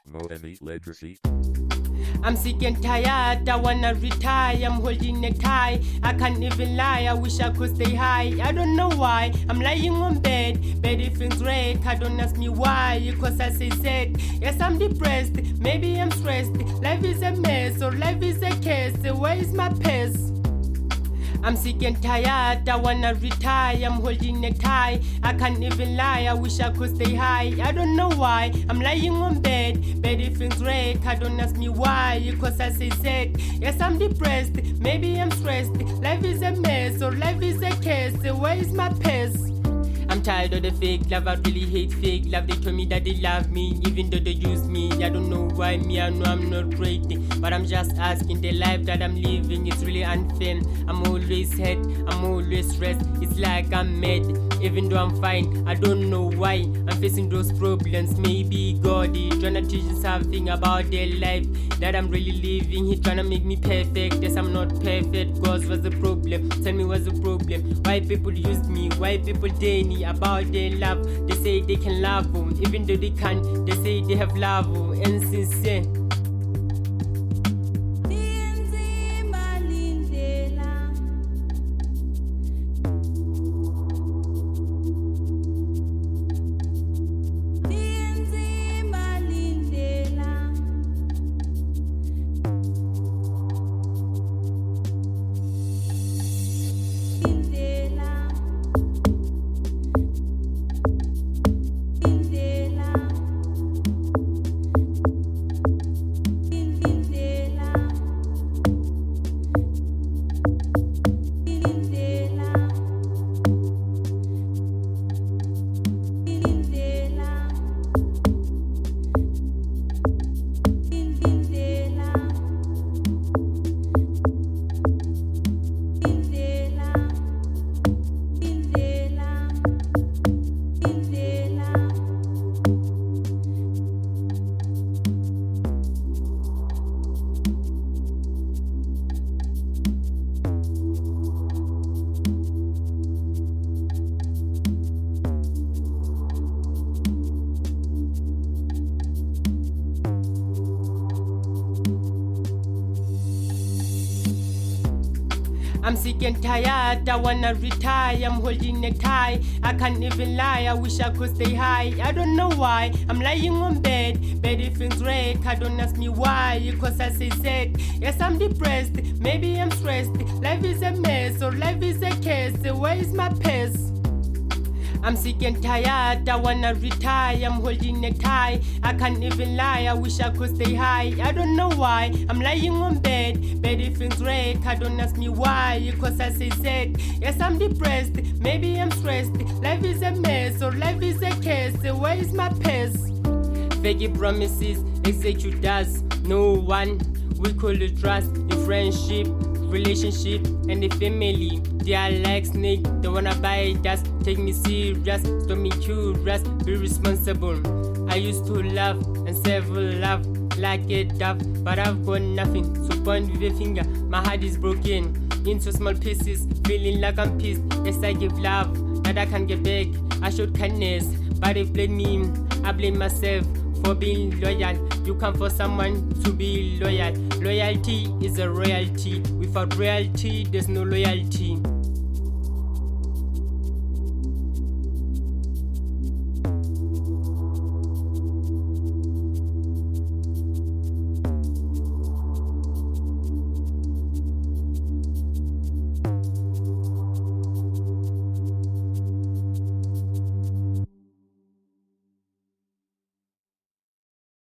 Mohemis Legacy. I'm sick and tired, I wanna retire, I'm holding a tie, I can't even lie, I wish I could stay high, I don't know why, I'm lying on bed feels red, I don't ask me why, cause I say sad, yes I'm depressed, maybe I'm stressed, life is a mess, or life is a case, where is my pace? I'm sick and tired, I wanna retire, I'm holding a tie, I can't even lie, I wish I could stay high, I don't know why, I'm lying on bed feels red, I don't ask me why, cause I say sad, yes I'm depressed, maybe I'm stressed, life is a mess, or life is a case, where is my pace? I'm tired of the fake love, I really hate fake love. They told me that they love me, even though they use me. I don't know why me, I know I'm not great, but I'm just asking, the life that I'm living is really unfair. I'm always hurt, I'm always stressed, it's like I'm mad. Even though I'm fine, I don't know why I'm facing those problems. Maybe God is trying to teach me something about their life that I'm really living. He's trying to make me perfect, yes I'm not perfect. Cause what's the problem? Tell me what's the problem? Why people use me? Why people dare me? About their love, they say they can love them, even though they can't, they say they have love and sincere. I'm sick and tired, I wanna retire, I'm holding a tie, I can't even lie, I wish I could stay high, I don't know why, I'm lying on bed feels red, I don't ask me why, cause I say sad, yes I'm depressed, maybe I'm stressed, life is a mess, or life is a case, where is my pace? I'm sick and tired, I wanna retire, I'm holding a tie, I can't even lie, I wish I could stay high, I don't know why, I'm lying on bed feels red, I don't ask me why, cause I say sad, yes I'm depressed, maybe I'm stressed, life is a mess, or life is a case, where is my pace? Fake promises, execute us, no one, we call it trust, in friendship, relationship, and the family. They are like snake, they wanna bite us, take me serious, stop me curious, be responsible. I used to love and several love like a dove, but I've got nothing, so point with a finger, my heart is broken into small pieces, feeling like I'm pissed. Yes I give love, that I can't get back, I showed kindness, but they blame me, I blame myself for being loyal. You come for someone to be loyal. Loyalty is a royalty. Without royalty, there's no loyalty.